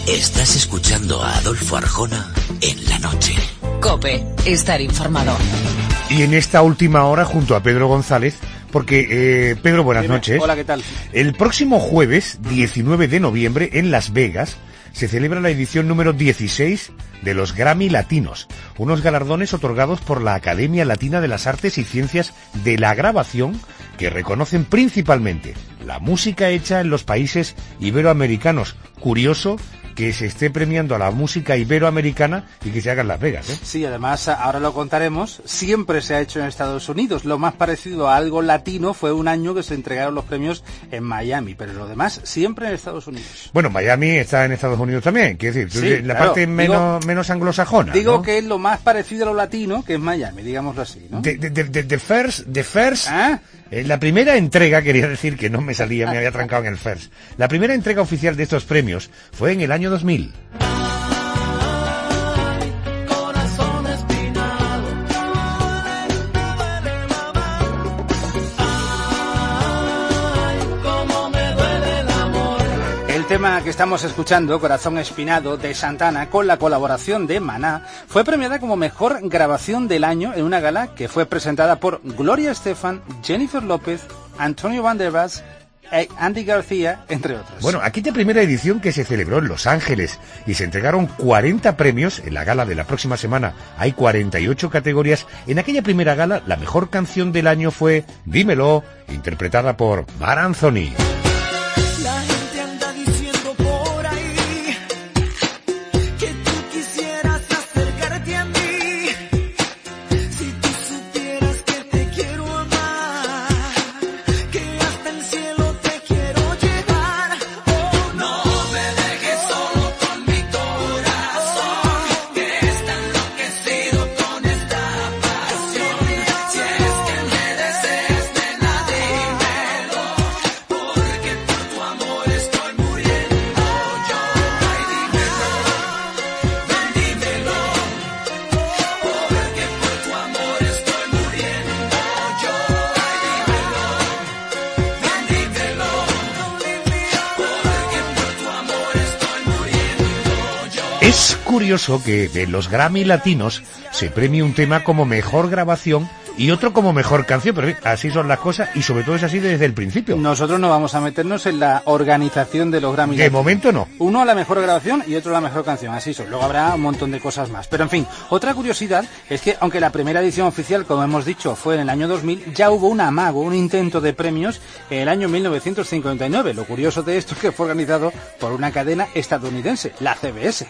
Estás escuchando a Adolfo Arjona en la noche. COPE, estar informado. Y en esta última hora junto a Pedro González, porque, Pedro, buenas noches. Hola, ¿qué tal? El próximo jueves, 19 de noviembre, en Las Vegas, se celebra la edición número 16 de los Grammy Latinos, unos galardones otorgados por la Academia Latina de las Artes y Ciencias de la Grabación, que reconocen principalmente la música hecha en los países iberoamericanos. Curioso que se esté premiando a la música iberoamericana y que se haga en Las Vegas, ¿eh? Sí, además, ahora lo contaremos, siempre se ha hecho en Estados Unidos. Lo más parecido a algo latino fue un año que se entregaron los premios en Miami, pero lo demás siempre en Estados Unidos. Bueno, Miami está en Estados Unidos también, quiero decir, sí, la claro, parte menos anglosajona, digo, ¿no? que es lo más parecido a lo latino, que es Miami, digámoslo así, ¿no? The first, ¿Ah? La primera entrega, quería decir que no me salía, me había trancado en el first. La primera entrega oficial de estos premios fue en el año 2000. El tema que estamos escuchando, Corazón Espinado, de Santana, con la colaboración de Maná, fue premiada como mejor grabación del año en una gala que fue presentada por Gloria Estefan, Jennifer López, Antonio Banderas, Andy García, entre otros. Bueno, aquella primera edición que se celebró en Los Ángeles y se entregaron 40 premios, en la gala de la próxima semana hay 48 categorías. En aquella primera gala, la mejor canción del año fue Dímelo, interpretada por Mar Anthony. Es curioso que de los Grammy Latinos se premie un tema como mejor grabación y otro como mejor canción, pero así son las cosas y sobre todo es así desde el principio. Nosotros no vamos a meternos en la organización de los Grammy De Latinos. momento no. Uno a la mejor grabación y otro a la mejor canción, así son. Luego habrá un montón de cosas más. Pero en fin, otra curiosidad es que aunque la primera edición oficial, como hemos dicho, fue en el año 2000, ya hubo un amago, un intento de premios en el año 1959. Lo curioso de esto es que fue organizado por una cadena estadounidense, la CBS.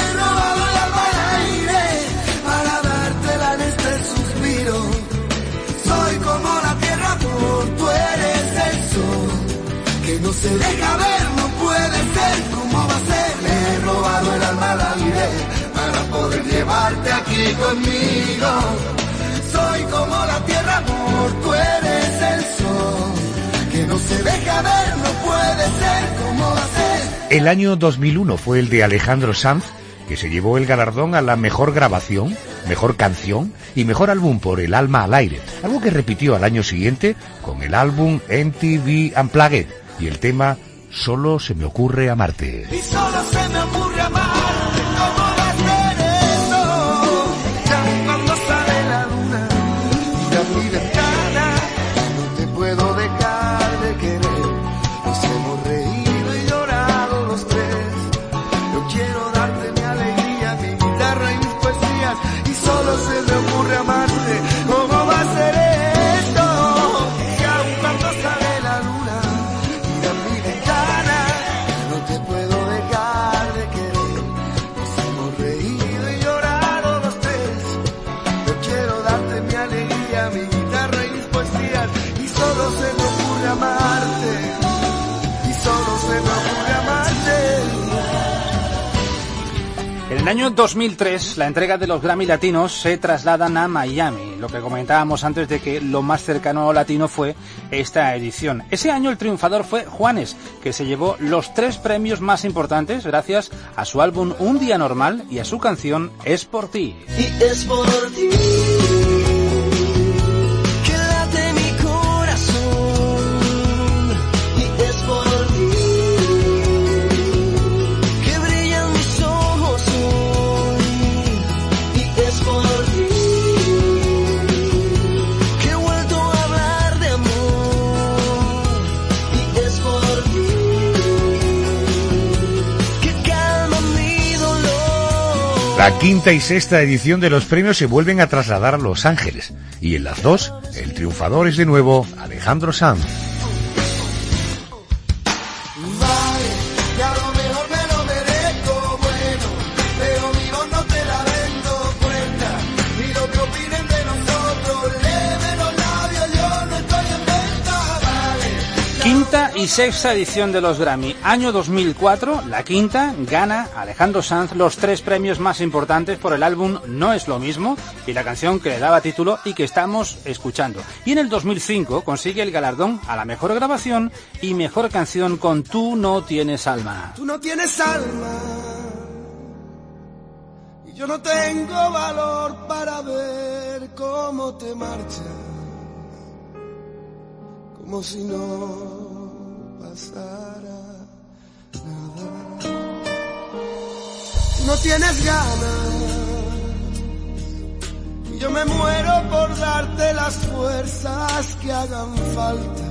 No se deja ver, no puede ser, ¿cómo va a ser? Le he robado el alma al aire para poder llevarte aquí conmigo. Soy como la tierra, amor, tú eres el sol. Que no se deja ver, no puede ser, ¿cómo va a ser? El año 2001 fue el de Alejandro Sanz, que se llevó el galardón a la mejor grabación, mejor canción y mejor álbum por El alma al aire, algo que repitió al año siguiente con el álbum MTV Unplugged y el tema Solo se me ocurre amarte. Y solo se me ocurre amarte, ¿cómo va a ser eso? Ya cuando sale la luna, mira mi ventana, no te puedo dejar de querer. Nos hemos reído y llorado los tres. Yo quiero darte mi alegría, mi guitarra y mis poesías, y solo se me ocurre amarte, ¿cómo va a ser esto? Y aun cuando sale la luna, mira mi ventana, no te puedo dejar de querer. Nos hemos reído y llorado los tres. Yo quiero darte mi alegría, mi guitarra y mis poesías, y solo se me ocurre amarte, y solo se me ocurre amarte. En el año 2003, la entrega de los Grammy Latinos se trasladan a Miami, lo que comentábamos antes de que lo más cercano a lo latino fue esta edición. Ese año el triunfador fue Juanes, que se llevó los 3 premios más importantes gracias a su álbum Un día normal y a su canción Es por ti. Y es por ti que late mi corazón, y es por ti que brillan La quinta y sexta edición de los premios se vuelven a trasladar a Los Ángeles, y en las dos, el triunfador es de nuevo Alejandro Sanz. Quinta y sexta edición de los Grammy. Año 2004, la quinta, gana Alejandro Sanz los 3 premios más importantes por el álbum No es lo mismo y la canción que le daba título y que estamos escuchando. Y en el 2005 consigue el galardón a la mejor grabación y mejor canción con Tú no tienes alma. Tú no tienes alma y yo no tengo valor para ver cómo te marchas, como si no pasara nada. Tú no tienes ganas y yo me muero por darte las fuerzas que hagan falta.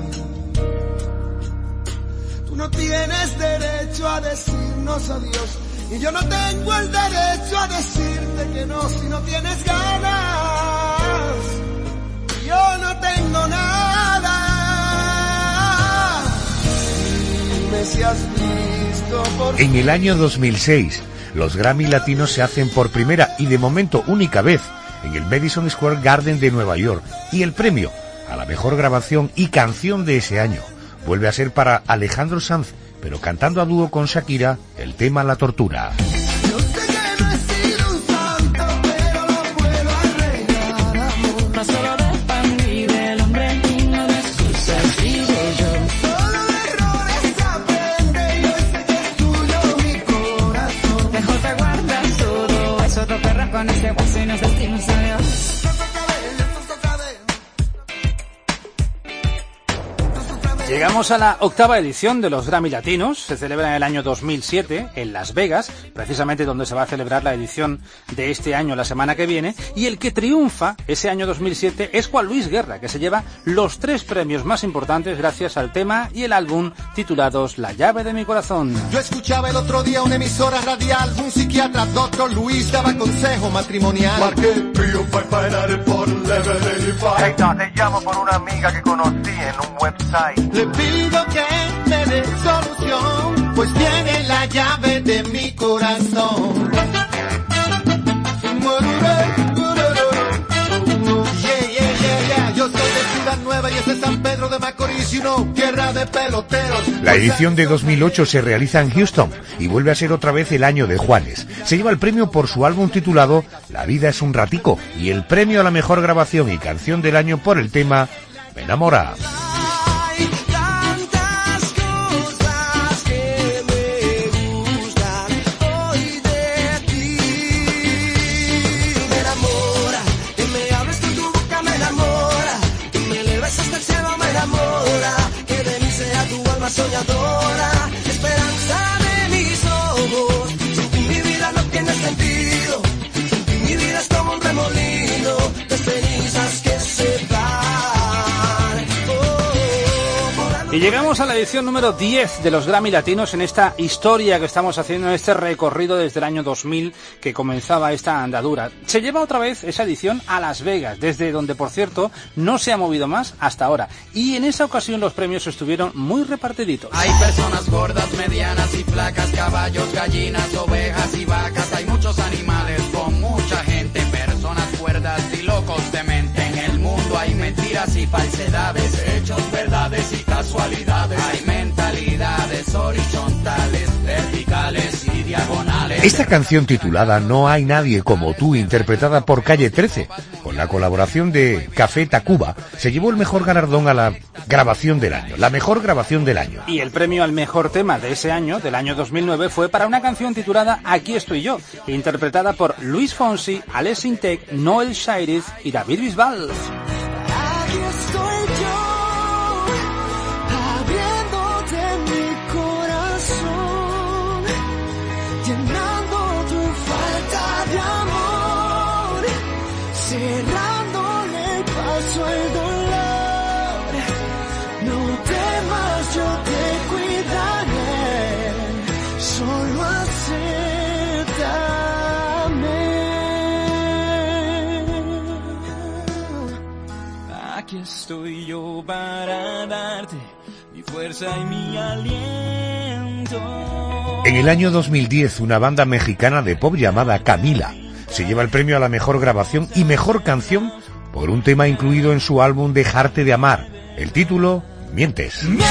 Tú no tienes derecho a decirnos adiós y yo no tengo el derecho a decirte que no si no tienes ganas. Yo no tengo nada. Si has visto por... En el año 2006, los Grammy Latinos se hacen por primera y de momento única vez en el Madison Square Garden de Nueva York, y el premio a la mejor grabación y canción de ese año vuelve a ser para Alejandro Sanz, pero cantando a dúo con Shakira el tema La Tortura. Llegamos a la octava edición de los Grammy Latinos. Se celebra en el año 2007 en Las Vegas, precisamente donde se va a celebrar la edición de este año la semana que viene, y el que triunfa ese año 2007 es Juan Luis Guerra, que se lleva los 3 premios más importantes gracias al tema y el álbum titulados La llave de mi corazón. Yo escuchaba el otro día una emisora radial, un psiquiatra, doctor Luis, daba consejo matrimonial. Marqué Triunfa para el por Level 85. Hey, te llamo por una amiga que conocí en un website. Le pido que me dé solución, pues tiene la llave de mi corazón. Yeah. Yo soy de Ciudad Nueva y es de San Pedro de Macorís, y no tierra de peloteros. La edición de 2008 se realiza en Houston y vuelve a ser otra vez el año de Juanes. Se lleva el premio por su álbum titulado La vida es un ratico y el premio a la mejor grabación y canción del año por el tema Me enamora. Soñadora, esperanza de mis ojos. Sin ti mi vida no tiene sentido. Sin ti mi vida es como un remolino de cenizas que se van. Y llegamos a la edición número 10 de los Grammy Latinos en esta historia que estamos haciendo, en este recorrido desde el año 2000 que comenzaba esta andadura. Se lleva otra vez esa edición a Las Vegas, desde donde, por cierto, no se ha movido más hasta ahora. Y en esa ocasión los premios estuvieron muy repartiditos. Hay personas gordas, medianas y flacas, caballos, gallinas, ovejas y vacas. Hay muchos animales con mucha gente, personas cuerdas y locos de mente. En el mundo hay mentiras y falsedades, hechos, verdades y casualidades. Hay mentalidades horizontales, verticales y diagonales. Esta canción titulada No hay nadie como tú, interpretada por Calle 13, con la colaboración de Café Tacuba, se llevó el mejor galardón a la grabación del año, la mejor grabación del año. Y el premio al mejor tema de ese año, del año 2009, fue para una canción titulada Aquí estoy yo, interpretada por Luis Fonsi, Alex Intec, Noel Shairis y David Bisbal. Aquí estoy yo, abriéndote mi corazón, llenando tu falta de amor, cerrándole el paso al dolor. No temas, yo te cuidaré, solo acéptame. aquí estoy yo para darte mi fuerza y mi aliento. En el año 2010, una banda mexicana de pop llamada Camila se lleva el premio a la mejor grabación y mejor canción por un tema incluido en su álbum Dejarte de Amar. El título, Mientes. Mientes,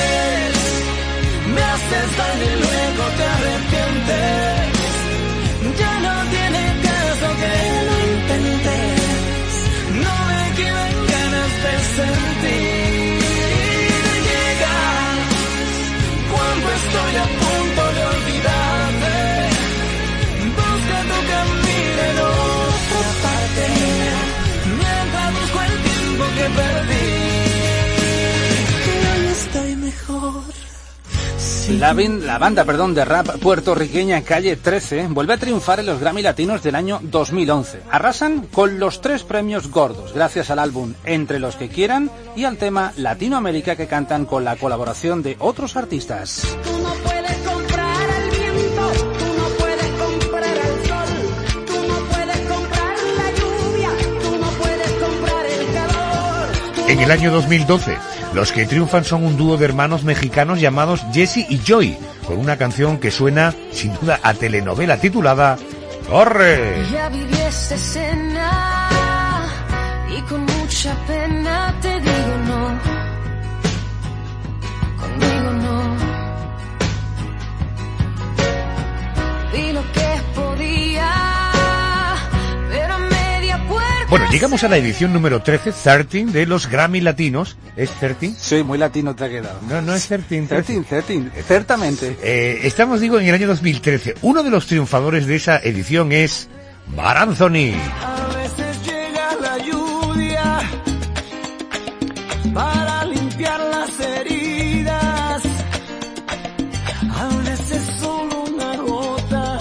me haces daño y luego te arrepientes. Ya no tiene caso que lo intentes. No me quedan ganas de sentir. Llegas cuando estoy a punto de olvidarte. Busca tu camino en otra parte. Mientras busco el tiempo que perdí. No estoy mejor. La banda de rap puertorriqueña Calle 13 vuelve a triunfar en los Grammy Latinos del año 2011. Arrasan con los 3 premios gordos gracias al álbum Entre los que quieran y al tema Latinoamérica que cantan con la colaboración de otros artistas. Tú no puedes comprar el viento, tú no puedes comprar el sol, tú no puedes comprar la lluvia, tú no puedes comprar el calor. En el año 2012, los que triunfan son un dúo de hermanos mexicanos llamados Jesse y Joy, con una canción que suena, sin duda, a telenovela titulada ¡Corre! Ya viví esta escena y con mucha pena te digo no, conmigo no. Vi lo que podía, pero a media puerta. Bueno, llegamos a la edición número 13 de los Grammy Latinos. ¿Es 13? Sí, muy latino te ha quedado. No es 13. 13, ciertamente. Estamos, digo, en el año 2013. Uno de los triunfadores de esa edición es Mar Anthony. A veces llega la lluvia para limpiar las heridas. A veces solo una gota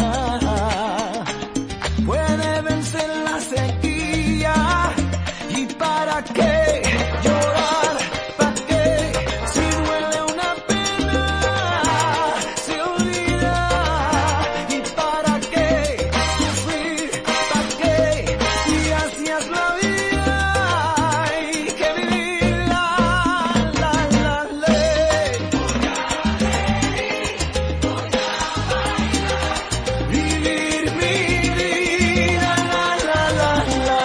puede vencer la sequía. ¿Y para qué llorar? ¿Para qué? Si duele una pena, se olvida. ¿Y para qué sufrir? ¿Para qué? Si así es la vida, hay que vivirla, la ley. Vivir mi vida, la.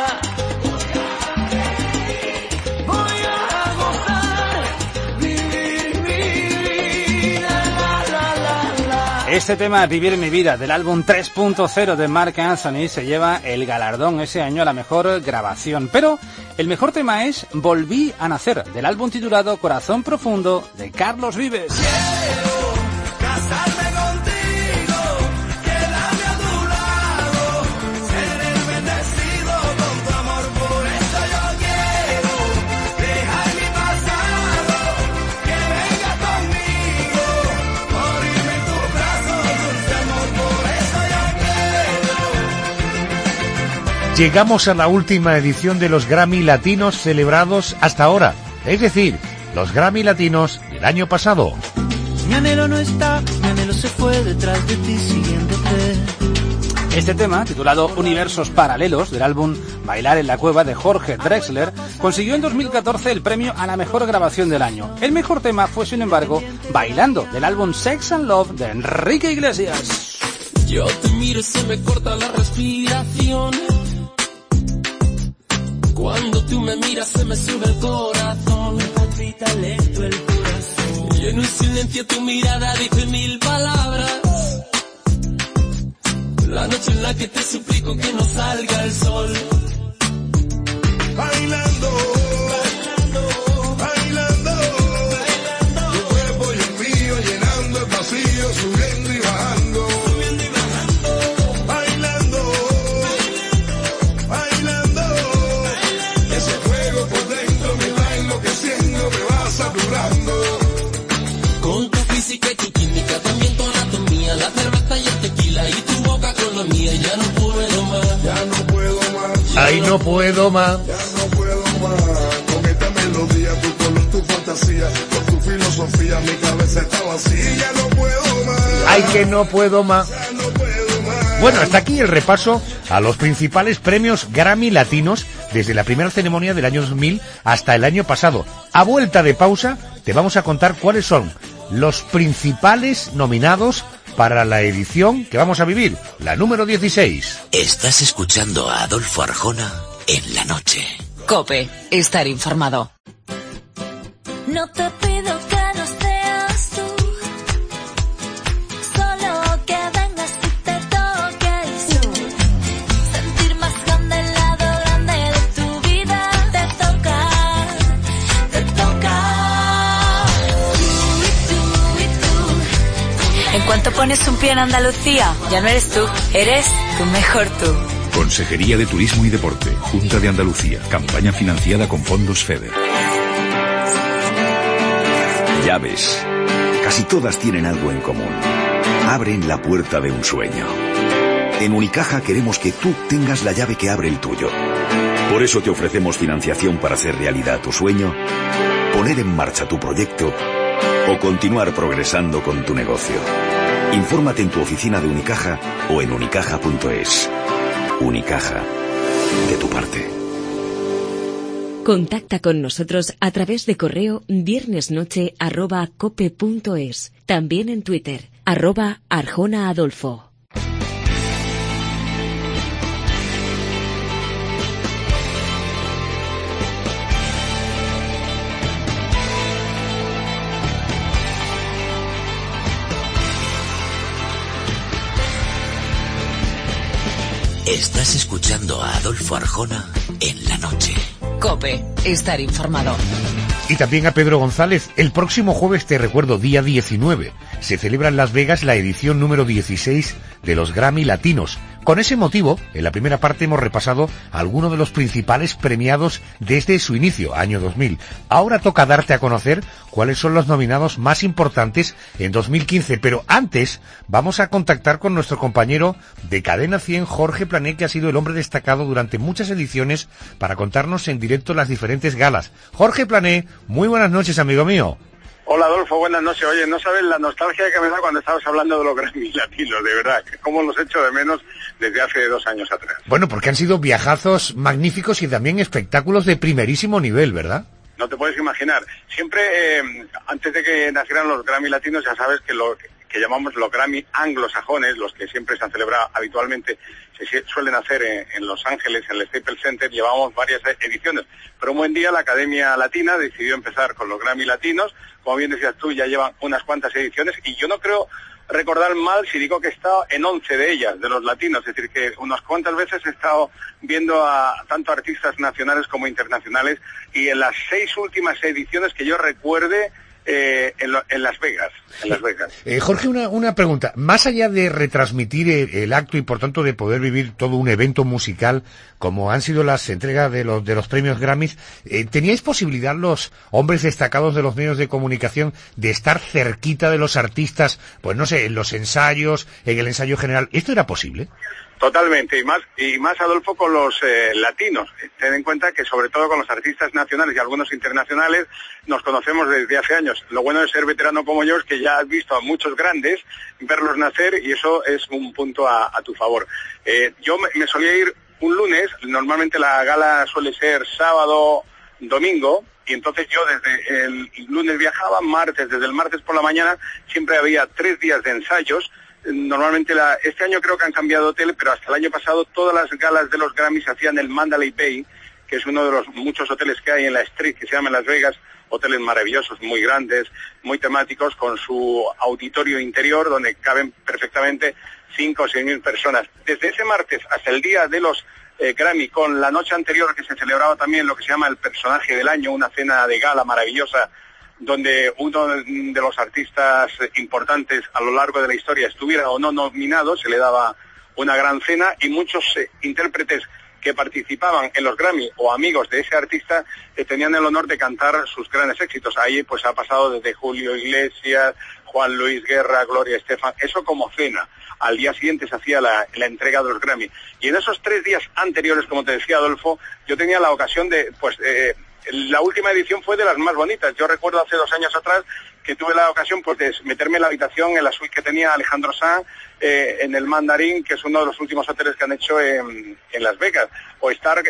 Voy a gozar, vivir mi vida, la. Este tema, Vivir mi vida, del álbum 3.0 de Marc Anthony, se lleva el galardón ese año a la mejor grabación. Pero el mejor tema es Volví a nacer, del álbum titulado Corazón profundo, de Carlos Vives. Casarme contigo, quedarme a tu lado, ser el bendecido con tu amor, por eso yo quiero dejar mi pasado, que venga conmigo, morirme en tus brazos, dulce amor, por eso yo quiero. Llegamos a la última edición de los Grammy Latinos celebrados hasta ahora, es decir, los Grammy Latinos del año pasado. Mi anhelo no está, mi anhelo se fue detrás de ti siguiéndote. Este tema, titulado Universos Paralelos, del álbum Bailar en la Cueva de Jorge Drexler, consiguió en 2014 el premio a la mejor grabación del año. El mejor tema fue, sin embargo, Bailando, del álbum Sex and Love de Enrique Iglesias. Yo te miro y se me corta la respiración. Cuando tú me miras se me sube el corazón. Me palpita lento el corazón. Y en un silencio tu mirada dice 1000 palabras. La noche en la que te suplico que no salga el sol. Bailando, bailando, bailando, bailando. Tu cuerpo y el mío llenando el vacío, subiendo y bajando. Subiendo y bajando. Bailando, bailando, bailando. Ese fuego por dentro me va enloqueciendo, me va saturando. Con tu física y tu química, también tu anatomía, la cerveza y el tequila y tu boca con la mía. Ya no puedo más, ya no puedo más. Ay, no puedo más. Ya no puedo más. Con esta melodía, tu color, tu fantasía, con tu filosofía, mi cabeza está vacía. Ya no puedo más. Ay, que no puedo más. Ya no puedo más. Bueno, hasta aquí el repaso a los principales premios Grammy Latinos desde la primera ceremonia del año 2000 hasta el año pasado. A vuelta de pausa, te vamos a contar cuáles son los principales nominados para la edición que vamos a vivir, la número 16. Estás escuchando a Adolfo Arjona en la noche. COPE, estar informado. No te pido que no seas tú, solo que vengas y te toques tú. Sentir más grande el lado grande de tu vida. Te toca. En cuanto pones un pie en Andalucía, ya no eres tú, eres tu mejor tú. Consejería de Turismo y Deporte, Junta de Andalucía, campaña financiada con fondos FEDER. Llaves. Casi todas tienen algo en común. Abren la puerta de un sueño. En Unicaja queremos que tú tengas la llave que abre el tuyo. Por eso te ofrecemos financiación para hacer realidad tu sueño, poner en marcha tu proyecto o continuar progresando con tu negocio. Infórmate en tu oficina de Unicaja o en unicaja.es. Unicaja, de tu parte. Contacta con nosotros a través de correo viernesnoche@cope.es. También en Twitter, @ArjonaAdolfo. Estás escuchando a Adolfo Arjona en la noche. COPE, estar informado. Y también a Pedro González. El próximo jueves, te recuerdo, día 19, se celebra en Las Vegas la edición número 16 de los Grammy Latinos. Con ese motivo, en la primera parte hemos repasado algunos de los principales premiados desde su inicio, año 2000. Ahora toca darte a conocer cuáles son los nominados más importantes en 2015. Pero antes, vamos a contactar con nuestro compañero de Cadena 100, Jorge Plané, que ha sido el hombre destacado durante muchas ediciones para contarnos en directo las diferentes galas. Jorge Plané, muy buenas noches, amigo mío. Hola Adolfo, buenas noches. Oye, no sabes la nostalgia que me da cuando estabas hablando de los Grammy Latinos, de verdad, cómo los echo de menos desde hace 2 años atrás. Bueno, porque han sido viajazos magníficos y también espectáculos de primerísimo nivel, ¿verdad? No te puedes imaginar. Siempre, antes de que nacieran los Grammy Latinos, ya sabes que lo que llamamos los Grammy anglosajones, los que siempre se han celebrado habitualmente, se suelen hacer en Los Ángeles, en el Staples Center. Llevamos varias ediciones, pero un buen día la Academia Latina decidió empezar con los Grammy Latinos. Como bien decías tú, ya llevan unas cuantas ediciones y yo no creo recordar mal si digo que he estado en 11 de ellas, de los latinos, es decir, que unas cuantas veces he estado viendo a tanto artistas nacionales como internacionales, y en las 6 últimas ediciones que yo recuerde, en Las Vegas. Jorge, una pregunta. Más allá de retransmitir el acto y por tanto de poder vivir todo un evento musical como han sido las entregas de los premios Grammys, ¿teníais posibilidad los hombres destacados de los medios de comunicación de estar cerquita de los artistas, pues no sé, en los ensayos, en el ensayo general? ¿Esto era posible? Totalmente, y más Adolfo, con los latinos. Ten en cuenta que sobre todo con los artistas nacionales y algunos internacionales nos conocemos desde hace años. Lo bueno de ser veterano como yo es que ya has visto a muchos grandes, verlos nacer, y eso es un punto a tu favor. Yo me solía ir un lunes, normalmente la gala suele ser sábado, domingo, y entonces yo desde el lunes viajaba, desde el martes por la mañana siempre había 3 días de ensayos. Normalmente este año creo que han cambiado hotel, pero hasta el año pasado todas las galas de los Grammys se hacían en el Mandalay Bay, que es uno de los muchos hoteles que hay en la Street, que se llama Las Vegas. Hoteles maravillosos, muy grandes, muy temáticos, con su auditorio interior donde caben perfectamente 5 o 6 mil personas. Desde ese martes hasta el día de los Grammy, con la noche anterior que se celebraba también lo que se llama el personaje del año, una cena de gala maravillosa, donde uno de los artistas importantes a lo largo de la historia estuviera o no nominado, se le daba una gran cena, y muchos intérpretes que participaban en los Grammy o amigos de ese artista tenían el honor de cantar sus grandes éxitos. Ahí pues ha pasado desde Julio Iglesias, Juan Luis Guerra, Gloria Estefan, eso como cena. Al día siguiente se hacía la entrega de los Grammy. Y en esos 3 días anteriores, como te decía Adolfo, yo tenía la ocasión de la última edición fue de las más bonitas. Yo recuerdo hace 2 años atrás que tuve la ocasión pues de meterme en la habitación, en la suite que tenía Alejandro Sanz, en el Mandarín, que es uno de los últimos hoteles que han hecho en Las Vegas, o estar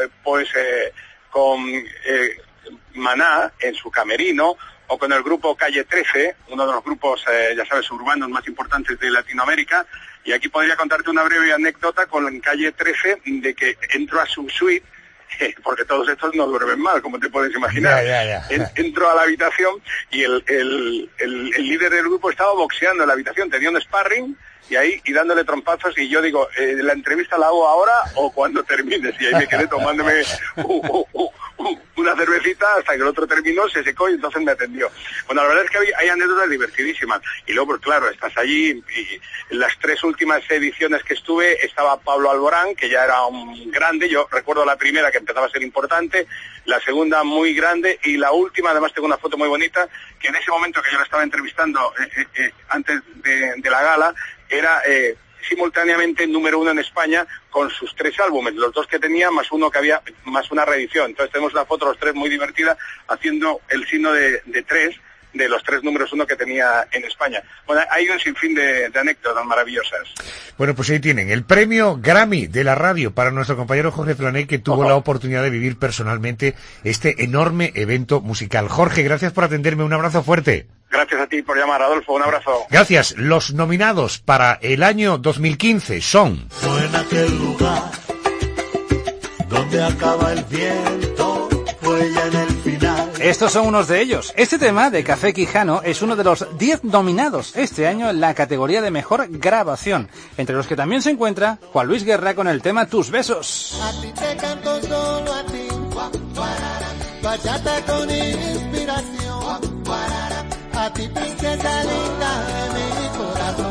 con Maná en su camerino, o con el grupo Calle 13, uno de los grupos, ya sabes, urbanos más importantes de Latinoamérica. Y aquí podría contarte una breve anécdota con Calle 13, de que entro a su suite, porque todos estos no duermen mal, como te puedes imaginar. Entro a la habitación y el líder del grupo estaba boxeando en la habitación, tenía un sparring y dándole trompazos, y yo digo, ¿la entrevista la hago ahora o cuando termines? Y ahí me quedé tomándome una cervecita hasta que el otro terminó, se secó y entonces me atendió. Bueno, la verdad es que hay anécdotas divertidísimas. Y luego, pues claro, estás allí, y en las 3 últimas ediciones que estuve estaba Pablo Alborán, que ya era un grande. Yo recuerdo la primera, que empezaba a ser importante, la segunda muy grande, y la última, además tengo una foto muy bonita, que en ese momento que yo la estaba entrevistando, antes de la gala, era simultáneamente número 1 en España con sus 3 álbumes, los 2 que tenía más uno que había, más una reedición. Entonces tenemos una foto los 3 muy divertida haciendo el signo de 3 de los 3 números 1 que tenía en España. Bueno, hay un sinfín de anécdotas maravillosas. Bueno, pues ahí tienen el premio Grammy de la radio para nuestro compañero Jorge Flané, que tuvo la oportunidad de vivir personalmente este enorme evento musical. Jorge, gracias por atenderme, un abrazo fuerte. Gracias a ti por llamar, Adolfo, un abrazo. Gracias. Los nominados para el año 2015 son... Fue en aquel lugar donde acaba el viento, fue ya en el final. Estos son unos de ellos. Este tema de Café Quijano es uno de los 10 nominados este año en la categoría de mejor grabación, entre los que también se encuentra Juan Luis Guerra con el tema Tus Besos. A ti te canto solo a ti, bachata con inspiración. A ti, princesa linda de mi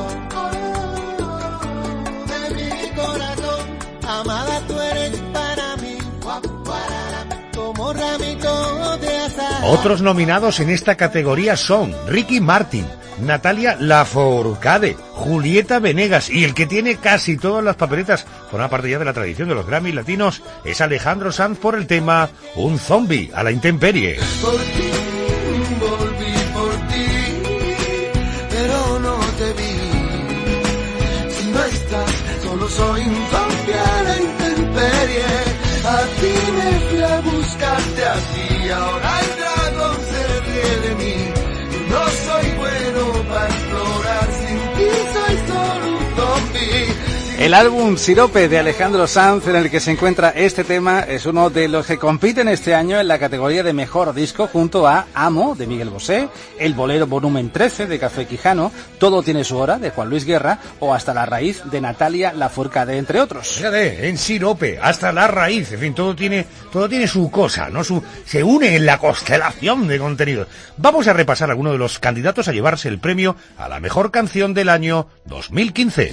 corazón, amada tú eres para mí, como ramito de azahar. Otros nominados en esta categoría son Ricky Martin, Natalia Lafourcade, Julieta Venegas, y el que tiene casi todas las papeletas, forma parte ya de la tradición de los Grammy latinos, es Alejandro Sanz por el tema Un zombie a la intemperie. Por ti, volví por ti, pero no te vi. Si no estás, solo soy un zombie a la intemperie. A ti me fui a buscarte a ti, ahora el dragón se ríe de mí. No soy bueno para explorar, sin ti soy solo un zombie. El álbum Sirope de Alejandro Sanz, en el que se encuentra este tema, es uno de los que compiten este año en la categoría de mejor disco, junto a Amo de Miguel Bosé, El Bolero volumen 13 de Café Quijano, Todo tiene su hora de Juan Luis Guerra, o Hasta la raíz de Natalia Lafourcade, entre otros. Fíjate, en Sirope, Hasta la raíz, en fin, todo tiene su cosa, ¿no? Se une en la constelación de contenidos. Vamos a repasar algunos de los candidatos a llevarse el premio a la mejor canción del año 2015.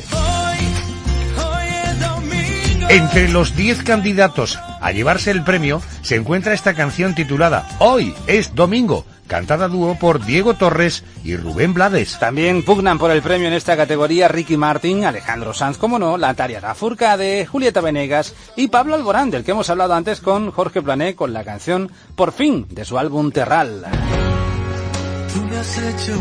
Entre los 10 candidatos a llevarse el premio se encuentra esta canción titulada Hoy es domingo, cantada a dúo por Diego Torres y Rubén Blades. También pugnan por el premio en esta categoría Ricky Martin, Alejandro Sanz, como no, Natalia Lafourcade, Julieta Venegas y Pablo Alborán, del que hemos hablado antes con Jorge Plané, con la canción Por fin, de su álbum Terral. Tú me has hecho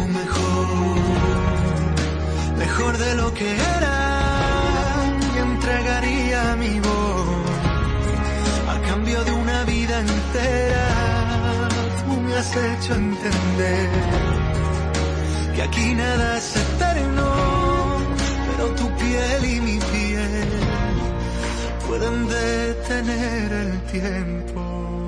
mejor de lo que era, y entregaría mi voz a cambio de una vida entera. Tú me has hecho entender que aquí nada es eterno, pero tu piel y mi piel pueden detener el tiempo.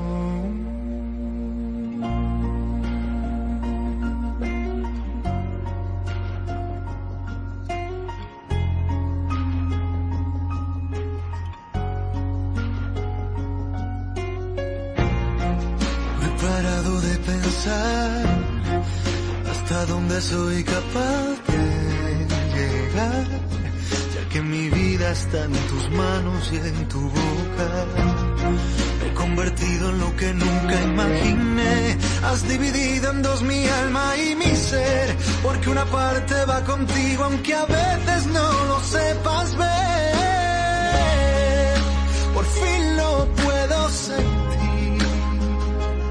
Hasta donde soy capaz de llegar, ya que mi vida está en tus manos y en tu boca. Me he convertido en lo que nunca imaginé. Has dividido en dos mi alma y mi ser, porque una parte va contigo aunque a veces no lo sepas ver. Por fin lo puedo sentir,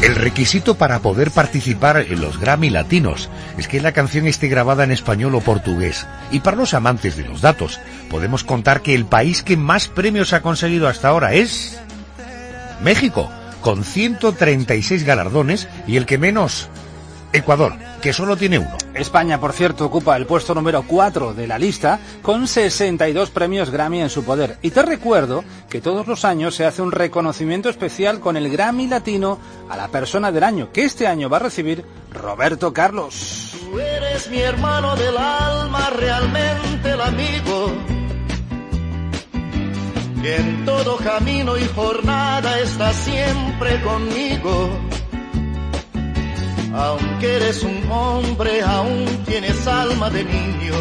El requisito para poder participar en los Grammy Latinos es que la canción esté grabada en español o portugués. Y para los amantes de los datos, podemos contar que el país que más premios ha conseguido hasta ahora es México, con 136 galardones, y el que menos, Ecuador, que solo tiene uno. España, por cierto, ocupa el puesto número 4 de la lista, con 62 premios Grammy en su poder. Y te recuerdo que todos los años se hace un reconocimiento especial con el Grammy Latino a la persona del año, que este año va a recibir Roberto Carlos. Tú eres mi hermano del alma, realmente el amigo, que en todo camino y jornada está siempre conmigo. Aunque eres un hombre, aún tienes alma de niño.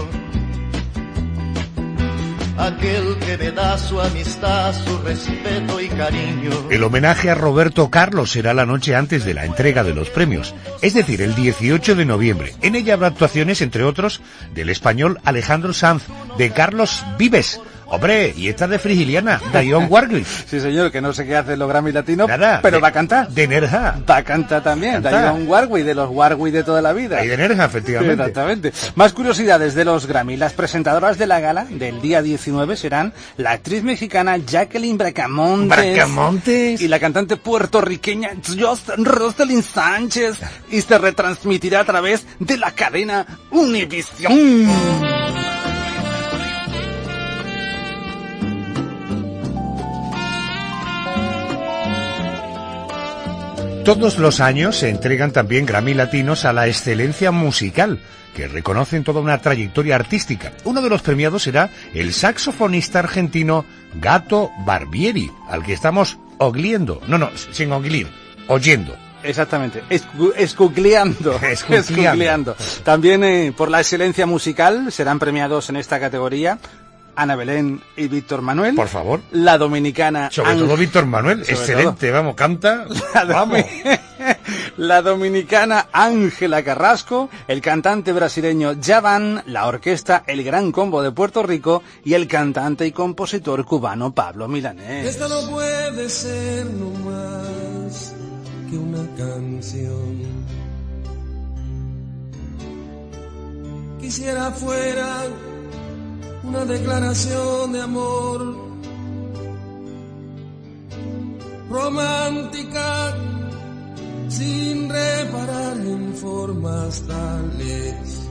Aquel que me da su amistad, su respeto y cariño. El homenaje a Roberto Carlos será la noche antes de la entrega de los premios, es decir, el 18 de noviembre. En ella habrá actuaciones, entre otros, del español Alejandro Sanz, de Carlos Vives. Hombre, y esta de Frigiliana, Dionne Warwick. Sí, señor, que no sé qué hace en los Grammy Latinos, nada, pero va a cantar. De Nerja. Va a cantar también, Dionne Warwick, de los Warwick de toda la vida. Y de Nerja, efectivamente. Exactamente. Más curiosidades de los Grammy. Las presentadoras de la gala del día 19 serán la actriz mexicana Jacqueline Bracamontes. Y la cantante puertorriqueña Roselyn Sánchez. Y se retransmitirá a través de la cadena Univisión. Todos los años se entregan también Grammy Latinos a la excelencia musical, que reconocen toda una trayectoria artística. Uno de los premiados será el saxofonista argentino Gato Barbieri, al que estamos sin oglir, oyendo. Exactamente, escucleando. También por la excelencia musical serán premiados en esta categoría Ana Belén y Víctor Manuel. Por favor. La dominicana... Sobre todo Víctor Manuel, excelente, vamos, canta, vamos. La dominicana Ángela Carrasco, el cantante brasileño Javan, la orquesta El Gran Combo de Puerto Rico y el cantante y compositor cubano Pablo Milanés. Esta no puede ser no más que una canción. Quisiera fuera una declaración de amor romántica, sin reparar en formas tales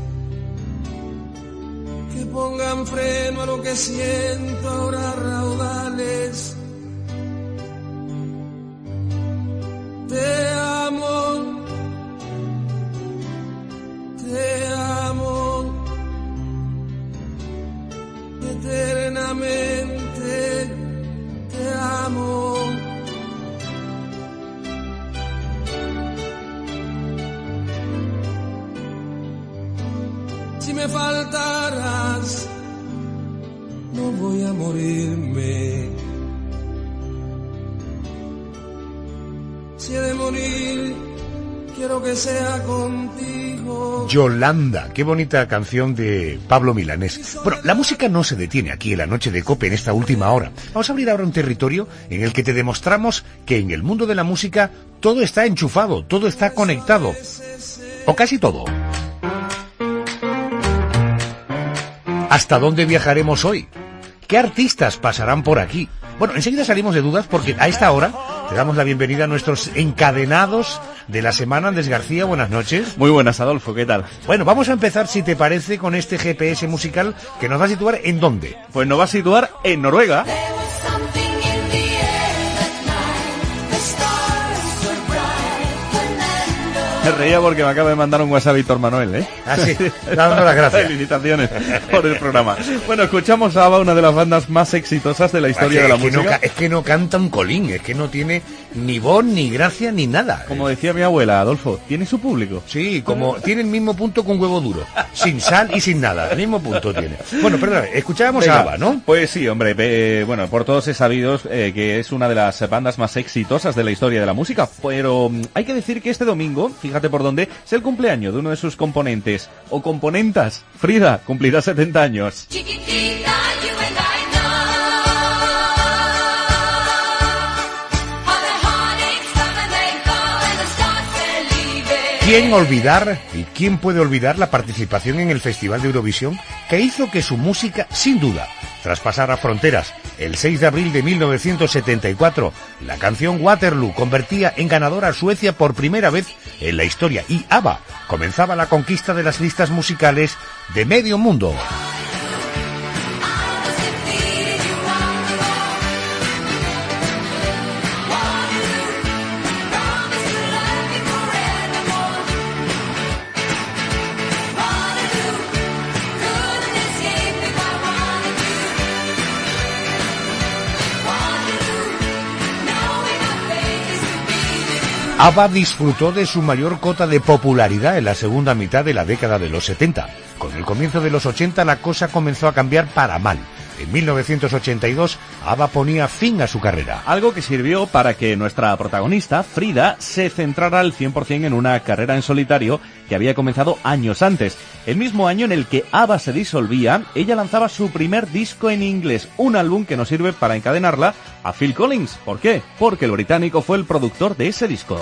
que pongan freno a lo que siento ahora raudales. Te amo, eternamente te amo. Si me faltaras, no voy a morirme. Si he de morir, quiero que sea contigo. Yolanda, qué bonita canción de Pablo Milanés. Bueno, la música no se detiene aquí en la noche de COPE en esta última hora. Vamos a abrir ahora un territorio en el que te demostramos que en el mundo de la música todo está enchufado, todo está conectado. O casi todo. ¿Hasta dónde viajaremos hoy? ¿Qué artistas pasarán por aquí? Bueno, enseguida salimos de dudas porque a esta hora te damos la bienvenida a nuestros encadenados de la semana. Andrés García, buenas noches. Muy buenas, Adolfo, ¿qué tal? Bueno, vamos a empezar, si te parece, con este GPS musical que nos va a situar ¿en dónde? Pues nos va a situar en Noruega. Me reía porque me acaba de mandar un WhatsApp Víctor Manuel, ¿eh? Ah, sí, dando las gracias. Felicitaciones por el programa. Bueno, escuchamos a ABBA, una de las bandas más exitosas de la historia de la música. Es que no canta un colín, es que no tiene ni voz, ni gracia, ni nada. Como decía mi abuela, Adolfo, tiene su público. Sí, como tiene el mismo punto con huevo duro, sin sal y sin nada, el mismo punto tiene. Bueno, perdón, escuchábamos a ABBA, ¿no? Pues sí, hombre, bueno, por todos es sabido que es una de las bandas más exitosas de la historia de la música, pero hay que decir que este domingo, fíjate por dónde, es el cumpleaños de uno de sus componentes, o componentas. Frida cumplirá 70 años. Chiquitita, you and I know how the heartaches come and they go and the stars ¿Quién olvidar y quién puede olvidar la participación en el Festival de Eurovisión que hizo que su música, sin duda, traspasara fronteras? El 6 de abril de 1974, la canción Waterloo convertía en ganadora a Suecia por primera vez en la historia y ABBA comenzaba la conquista de las listas musicales de medio mundo. ABBA disfrutó de su mayor cota de popularidad en la segunda mitad de la década de los 70. Con el comienzo de los 80 la cosa comenzó a cambiar para mal. En 1982, ABBA ponía fin a su carrera. Algo que sirvió para que nuestra protagonista, Frida, se centrara al 100% en una carrera en solitario que había comenzado años antes. El mismo año en el que ABBA se disolvía, ella lanzaba su primer disco en inglés, un álbum que nos sirve para encadenarla a Phil Collins. ¿Por qué? Porque el británico fue el productor de ese disco.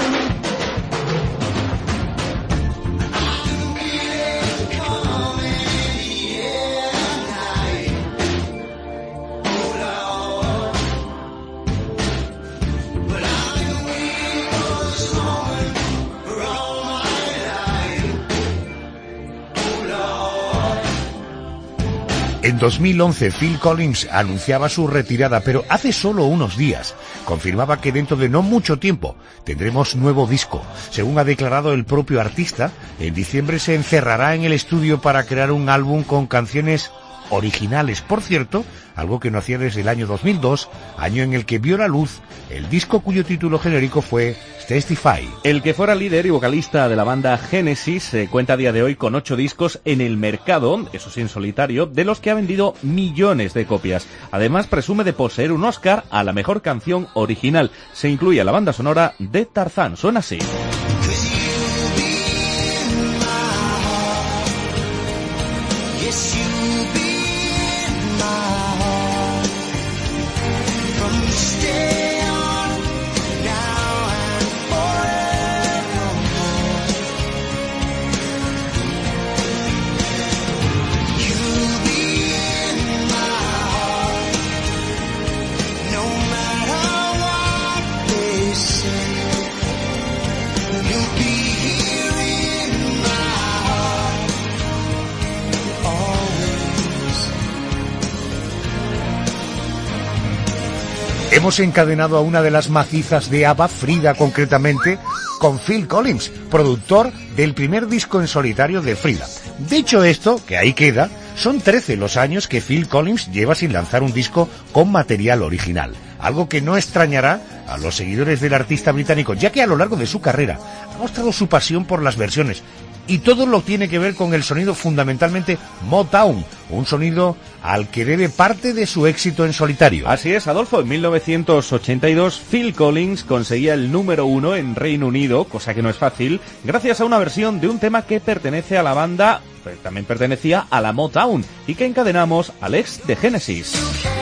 En 2011 Phil Collins anunciaba su retirada, pero hace solo unos días confirmaba que dentro de no mucho tiempo tendremos nuevo disco. Según ha declarado el propio artista, en diciembre se encerrará en el estudio para crear un álbum con canciones originales. Por cierto, algo que no hacía desde el año 2002, año en el que vio la luz el disco cuyo título genérico fue Testify. El que fuera líder y vocalista de la banda Genesis se cuenta a día de hoy con 8 discos en el mercado, eso sí en solitario, de los que ha vendido millones de copias. Además presume de poseer un Oscar a la mejor canción original. Se incluye a la banda sonora de Tarzán. Suena así. Hemos encadenado a una de las macizas de ABBA, Frida concretamente, con Phil Collins, productor del primer disco en solitario de Frida. Dicho esto, que ahí queda, son 13 los años que Phil Collins lleva sin lanzar un disco con material original. Algo que no extrañará a los seguidores del artista británico, ya que a lo largo de su carrera ha mostrado su pasión por las versiones. Y todo lo tiene que ver con el sonido fundamentalmente Motown, un sonido al que debe parte de su éxito en solitario. Así es, Adolfo, en 1982 Phil Collins conseguía el número 1 en Reino Unido, cosa que no es fácil, gracias a una versión de un tema que pertenece a la banda, pero también pertenecía a la Motown, y que encadenamos al ex de Genesis.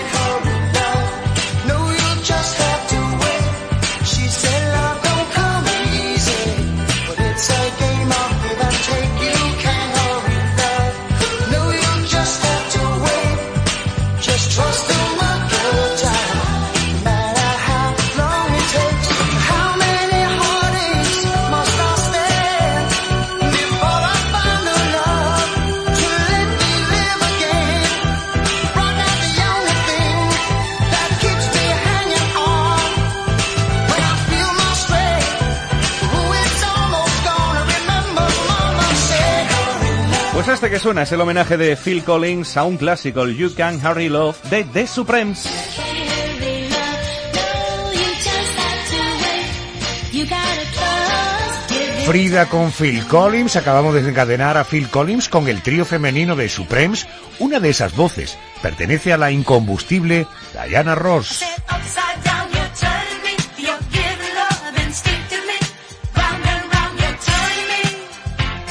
Pues este que suena es el homenaje de Phil Collins a un clásico, el You Can't Hurry Love de The Supremes. Frida con Phil Collins, acabamos de encadenar a Phil Collins con el trío femenino de Supremes. Una de esas voces pertenece a la incombustible Diana Ross.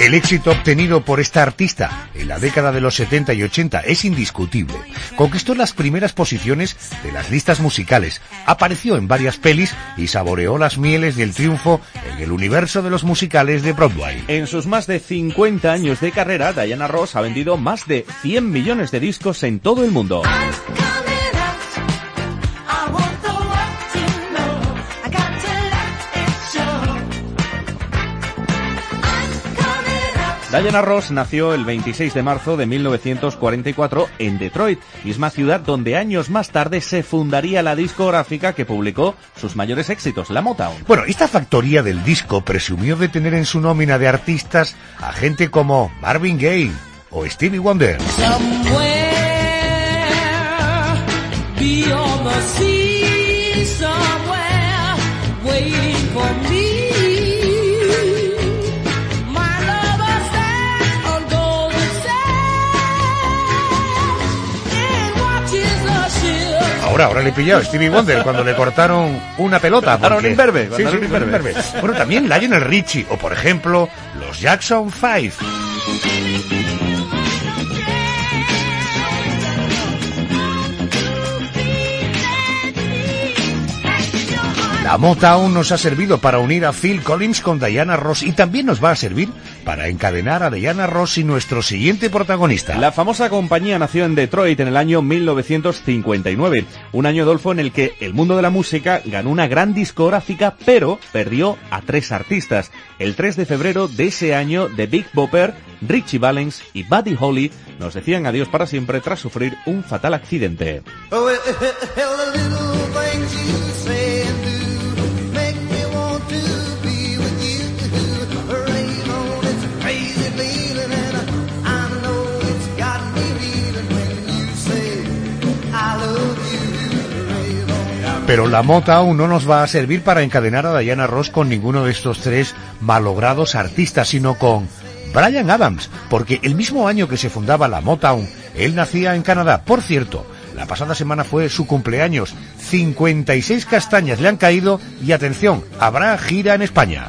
El éxito obtenido por esta artista en la década de los 70 y 80 es indiscutible. Conquistó las primeras posiciones de las listas musicales, apareció en varias pelis y saboreó las mieles del triunfo en el universo de los musicales de Broadway. En sus más de 50 años de carrera, Diana Ross ha vendido más de 100 millones de discos en todo el mundo. Diana Ross nació el 26 de marzo de 1944 en Detroit, misma ciudad donde años más tarde se fundaría la discográfica que publicó sus mayores éxitos, la Motown. Bueno, esta factoría del disco presumió de tener en su nómina de artistas a gente como Marvin Gaye o Stevie Wonder. Ahora le he pillado a Stevie Wonder cuando le cortaron una pelota. Aaron Imberbe. Sí, bueno, también Lionel Richie o, por ejemplo, los Jackson 5. La Motown nos ha servido para unir a Phil Collins con Diana Ross y también nos va a servir para encadenar a Diana Ross y nuestro siguiente protagonista. La famosa compañía nació en Detroit en el año 1959, un año, Adolfo, en el que el mundo de la música ganó una gran discográfica, pero perdió a 3 artistas. El 3 de febrero de ese año, The Big Bopper, Richie Valens y Buddy Holly nos decían adiós para siempre tras sufrir un fatal accidente. Pero la Motown no nos va a servir para encadenar a Diana Ross con ninguno de estos 3 malogrados artistas, sino con Bryan Adams, porque el mismo año que se fundaba la Motown, él nacía en Canadá. Por cierto, la pasada semana fue su cumpleaños. 56 castañas le han caído y atención, habrá gira en España.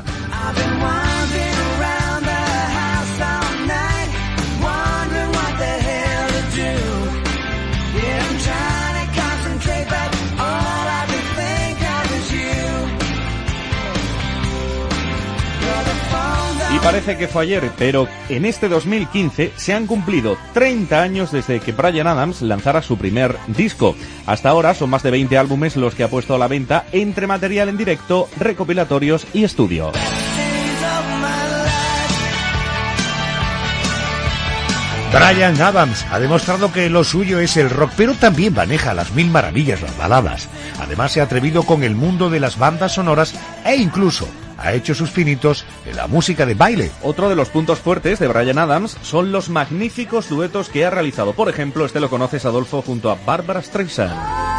Y parece que fue ayer, pero en este 2015 se han cumplido 30 años desde que Bryan Adams lanzara su primer disco. Hasta ahora son más de 20 álbumes los que ha puesto a la venta entre material en directo, recopilatorios y estudio. Bryan Adams ha demostrado que lo suyo es el rock, pero también maneja las mil maravillas, las baladas. Además se ha atrevido con el mundo de las bandas sonoras e incluso ha hecho sus pinitos en la música de baile. Otro de los puntos fuertes de Bryan Adams son los magníficos duetos que ha realizado. Por ejemplo, este lo conoces, Adolfo, junto a Barbra Streisand.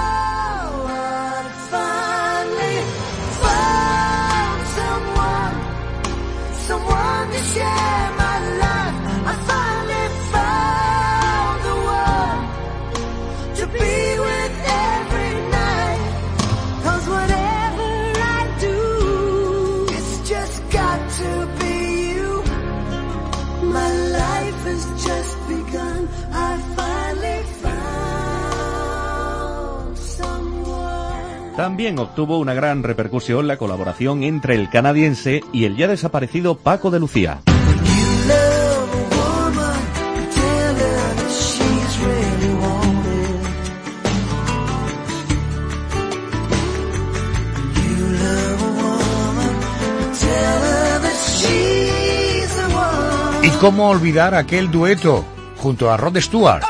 También obtuvo una gran repercusión la colaboración entre el canadiense y el ya desaparecido Paco de Lucía. ¿Y cómo olvidar aquel dueto junto a Rod Stewart?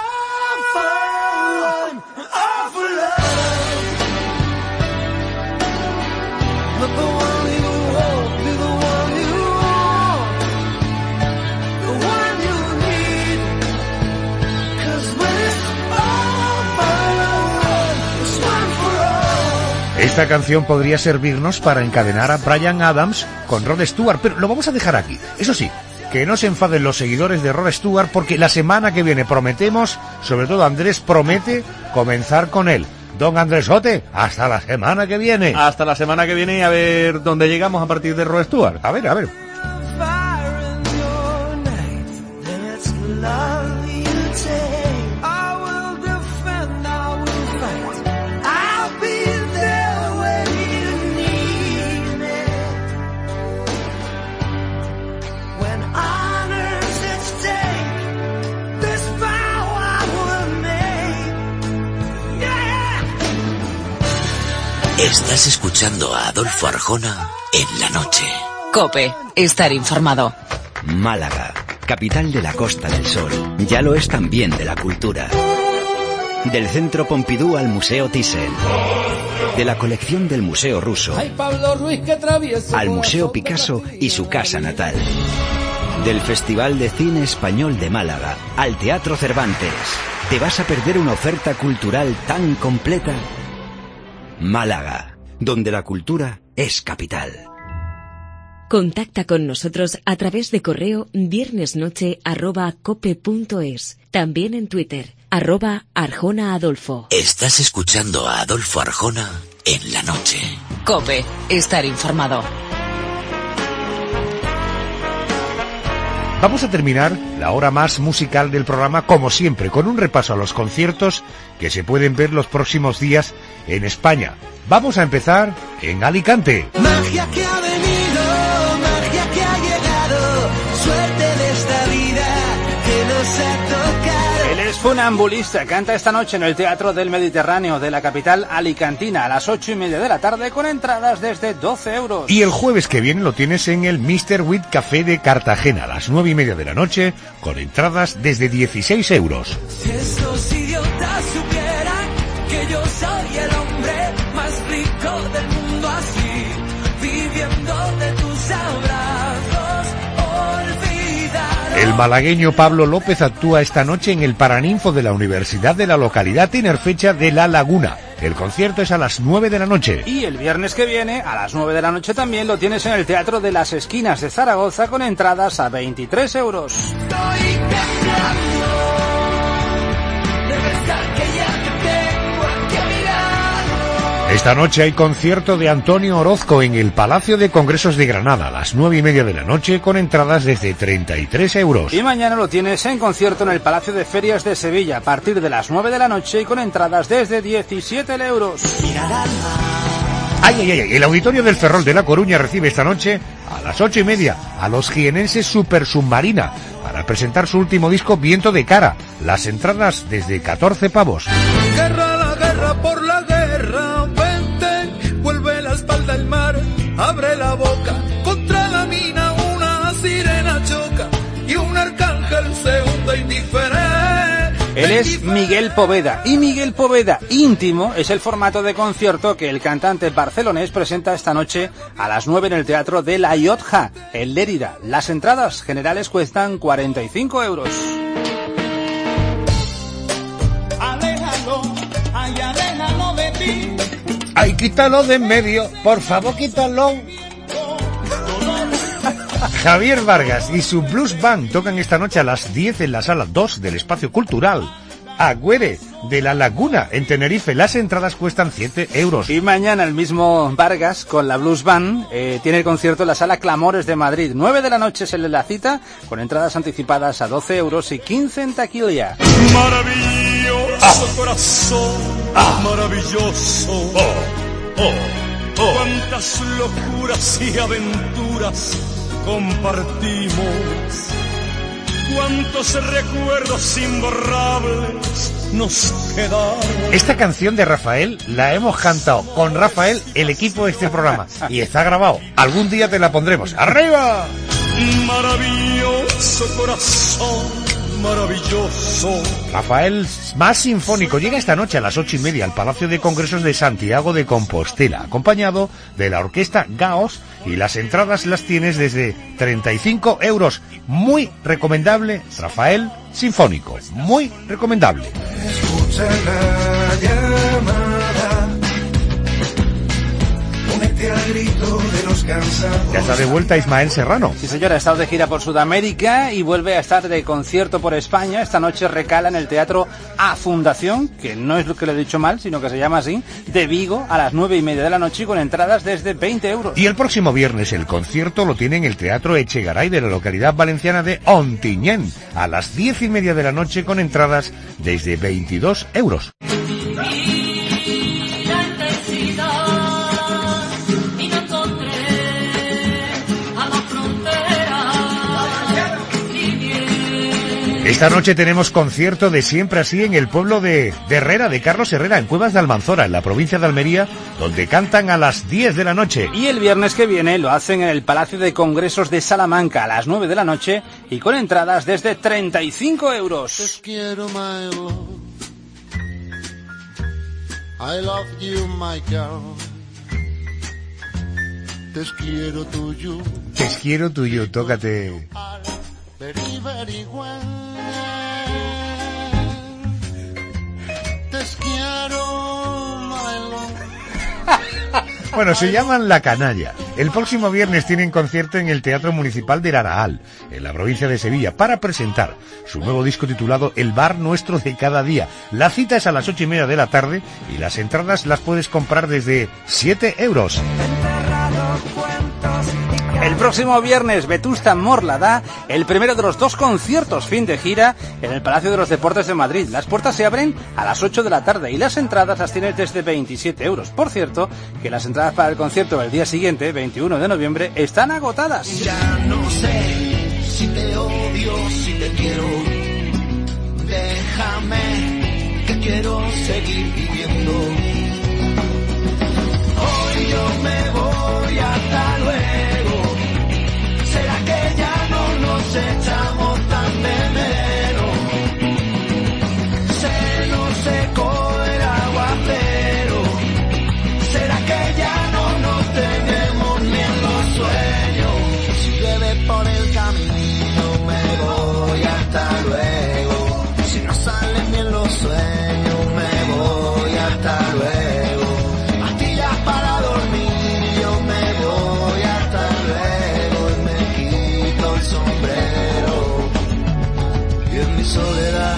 Esta canción podría servirnos para encadenar a Bryan Adams con Rod Stewart, pero lo vamos a dejar aquí. Eso sí, que no se enfaden los seguidores de Rod Stewart, porque la semana que viene prometemos, sobre todo Andrés promete, comenzar con él. Don Andresote, hasta la semana que viene. Hasta la semana que viene, a ver dónde llegamos a partir de Rod Stewart. A ver. love you take. I will defend, I will fight. I'll be there when you need me. When honor's at stake, this vow I will make. Yeah. Estás escuchando a Adolfo Arjona en la noche. COPE, estar informado. Málaga, capital de la Costa del Sol. Ya lo es también de la cultura. Del Centro Pompidou al Museo Thyssen. De la colección del Museo Ruso al Museo Picasso y su casa natal. Del Festival de Cine Español de Málaga al Teatro Cervantes. ¿Te vas a perder una oferta cultural tan completa? Málaga, donde la cultura es capital. Contacta con nosotros a través de correo viernesnoche@cope.es. También en Twitter, @ArjonaAdolfo. Estás escuchando a Adolfo Arjona en la noche. COPE, estar informado. Vamos a terminar la hora más musical del programa, como siempre, con un repaso a los conciertos que se pueden ver los próximos días en España. Vamos a empezar en Alicante. Magia que ha venido, magia que ha llegado, suerte de esta vida que nos ha tocado. Él es funambulista, canta esta noche en el Teatro del Mediterráneo de la capital alicantina a las 8:30 de la tarde con entradas desde 12 euros. Y el jueves que viene lo tienes en el Mr. Wit Café de Cartagena a las 9:30 de la noche con entradas desde 16 euros. Si esos idiotas supieran que yo soy el hombre más rico del mundo, así, viviendo de tus abrazos, olvidar. El malagueño Pablo López actúa esta noche en el Paraninfo de la Universidad de la localidad tinerfecha de La Laguna. El concierto es a las 9 de la noche. Y el viernes que viene, a las 9 de la noche también, lo tienes en el Teatro de las Esquinas de Zaragoza con entradas a 23 euros. Estoy temblando de pensar que ya te tengo aquí a mi lado. Esta noche hay concierto de Antonio Orozco en el Palacio de Congresos de Granada a las 9:30 de la noche con entradas desde 33 euros. Y mañana lo tienes en concierto en el Palacio de Ferias de Sevilla a partir de las 9 de la noche y con entradas desde 17 euros. ¡Ay! El Auditorio del Ferrol de La Coruña recibe esta noche a las 8:30 a los jienenses Super Submarina para presentar su último disco Viento de Cara. Las entradas desde 14 pavos. Guerra, la guerra por la guerra, vente, vuelve la espalda al mar, abre la boca, contra la mina una sirena choca y un arcángel se hunde indiferente. Él es Miguel Poveda, y Miguel Poveda íntimo es el formato de concierto que el cantante barcelonés presenta esta noche a las 9 en el Teatro de La Llotja, en Lérida. Las entradas generales cuestan 45 euros. Aléjalo, ay, aléjalo de ti. ¡Ay, quítalo de en medio! ¡Por favor, quítalo! Javier Vargas y su Blues Band tocan esta noche a las 10 en la Sala 2 del Espacio Cultural Agüere de La Laguna, en Tenerife. Las entradas cuestan 7 euros. Y mañana el mismo Vargas, con la Blues Band, tiene el concierto en la Sala Clamores de Madrid. 9 de la noche es la cita, con entradas anticipadas a 12 euros y 15 en taquilla. Maravilloso corazón, maravilloso. Cuántas locuras y aventuras compartimos, cuántos recuerdos imborrables nos quedaron. Esta canción de Rafael la hemos cantado con Rafael, el equipo de este programa, y está grabado. Algún día te la pondremos. ¡Arriba! Maravilloso corazón, maravilloso. Rafael más sinfónico llega esta noche a las 8:30 al Palacio de Congresos de Santiago de Compostela, acompañado de la orquesta Gaos, y las entradas las tienes desde 35 euros. Muy recomendable, Rafael sinfónico, muy recomendable. Escucha la llamada, únete al grito de los descansado. Ya está de vuelta Ismael Serrano. Sí, señora, ha estado de gira por Sudamérica y vuelve a estar de concierto por España. Esta noche recala en el Teatro A Fundación, que no es lo que le he dicho mal, sino que se llama así, de Vigo, a las 9:30 de la noche, con entradas desde 20 euros. Y el próximo viernes el concierto lo tiene en el Teatro Echegaray de la localidad valenciana de Ontinyent, a las 10:30 de la noche, con entradas desde 22 euros. Esta noche tenemos concierto de Siempre Así en el pueblo de Herrera, de Carlos Herrera, en Cuevas de Almanzora, en la provincia de Almería, donde cantan a las 10 de la noche. Y el viernes que viene lo hacen en el Palacio de Congresos de Salamanca a las 9 de la noche y con entradas desde 35 euros. Te quiero, my love. I love you, my girl. Te quiero tuyo. Te quiero tuyo, tócate. Very, very well. Te quiero, my love. Bueno, se llaman La Canalla. El próximo viernes tienen concierto en el Teatro Municipal de Araal, en la provincia de Sevilla, para presentar su nuevo disco titulado El Bar Nuestro de Cada Día. La cita es a las 8:30 de la tarde y las entradas las puedes comprar desde 7 euros. El próximo viernes, Vetusta Morla da el primero de los 2 conciertos fin de gira en el Palacio de los Deportes de Madrid. Las puertas se abren a las 8 de la tarde y las entradas las tienes desde 27 euros. Por cierto, que las entradas para el concierto del día siguiente, 21 de noviembre, están agotadas. Ya no sé si te odio, si te quiero. Déjame, que quiero seguir viviendo. Hoy yo me voy, hasta luego. ¿Será que ya no nos echamos tan de menos? Se nos secó el aguacero. ¿Será que ya no nos tenemos ni en los sueños? Si llueve por el camino me voy, hasta luego. Si no salen bien los sueños me voy, hasta luego. Pastillas para dormir, yo me voy, hasta luego. Y me quito el sombrero y en mi soledad,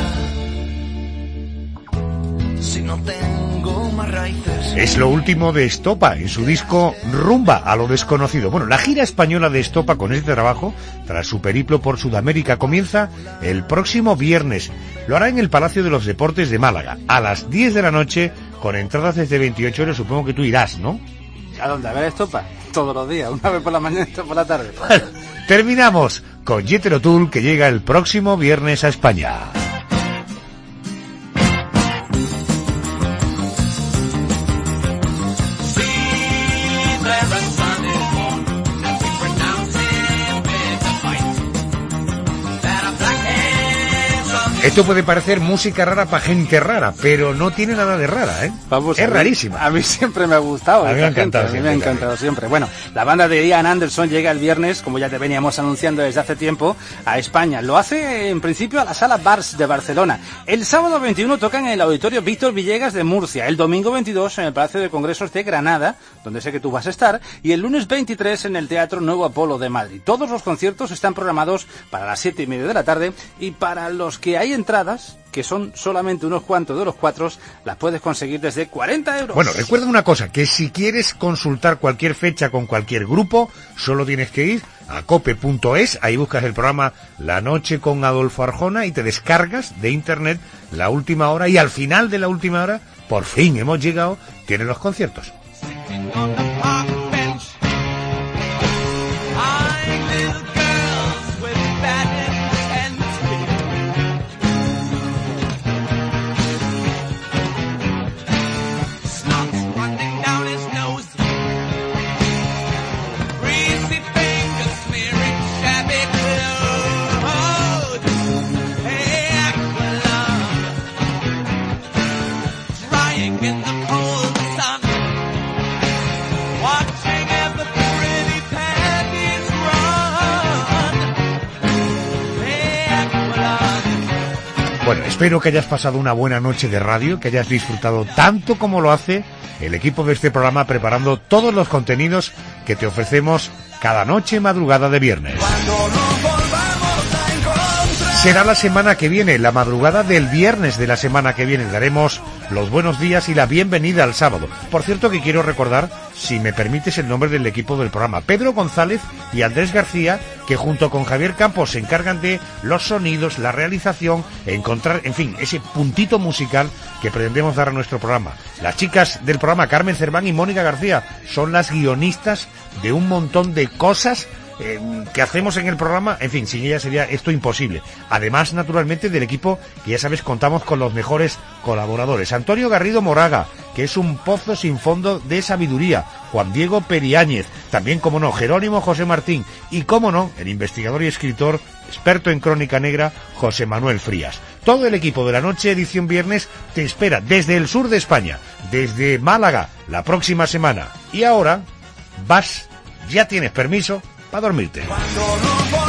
si no tengo más raíces. Es lo último de Estopa en su disco Rumba a lo desconocido. Bueno, la gira española de Estopa con este trabajo, tras su periplo por Sudamérica, comienza el próximo viernes. Lo hará en el Palacio de los Deportes de Málaga, a las 10 de la noche, con entradas desde 28 euros. Supongo que tú irás, ¿no? ¿A dónde? ¿A ver Estopa? Todos los días, una vez por la mañana y otra por la tarde. Bueno, terminamos con Jethro Tull, que llega el próximo viernes a España. Esto puede parecer música rara para gente rara, pero no tiene nada de rara, ¿eh? Vamos, es rarísima. A mí siempre me ha gustado. A mí me ha encantado. A mí me ha encantado siempre. Bueno, la banda de Ian Anderson llega el viernes, como ya te veníamos anunciando desde hace tiempo, a España. Lo hace en principio a la Sala Bars de Barcelona. El sábado 21 tocan en el Auditorio Víctor Villegas de Murcia. El domingo 22 en el Palacio de Congresos de Granada, donde sé que tú vas a estar. Y el lunes 23 en el Teatro Nuevo Apolo de Madrid. Todos los conciertos están programados para las 7:30 de la tarde. Y para los que hay entradas, que son solamente unos cuantos de los 4, las puedes conseguir desde 40 euros. Bueno, recuerda una cosa, que si quieres consultar cualquier fecha con cualquier grupo, solo tienes que ir a cope.es, ahí buscas el programa La Noche con Adolfo Arjona y te descargas de internet la última hora, y al final de la última hora, por fin hemos llegado, tienen los conciertos. Bueno, espero que hayas pasado una buena noche de radio, que hayas disfrutado tanto como lo hace el equipo de este programa preparando todos los contenidos que te ofrecemos cada noche madrugada de viernes. Será la semana que viene, la madrugada del viernes de la semana que viene. Daremos los buenos días y la bienvenida al sábado. Por cierto, que quiero recordar, si me permites, el nombre del equipo del programa. Pedro González y Andrés García, que junto con Javier Campos se encargan de los sonidos, la realización, encontrar, en fin, ese puntito musical que pretendemos dar a nuestro programa. Las chicas del programa, Carmen Cerván y Mónica García, son las guionistas de un montón de cosas que hacemos en el programa. En fin, sin ella sería esto imposible. Además, naturalmente, del equipo que ya sabes, contamos con los mejores colaboradores. Antonio Garrido Moraga, que es un pozo sin fondo de sabiduría. Juan Diego Periáñez, también, como no, Jerónimo José Martín, y como no, el investigador y escritor, experto en crónica negra, José Manuel Frías. Todo el equipo de La Noche, edición viernes, te espera desde el sur de España, desde Málaga, la próxima semana. Y ahora, vas, ya tienes permiso para dormirte.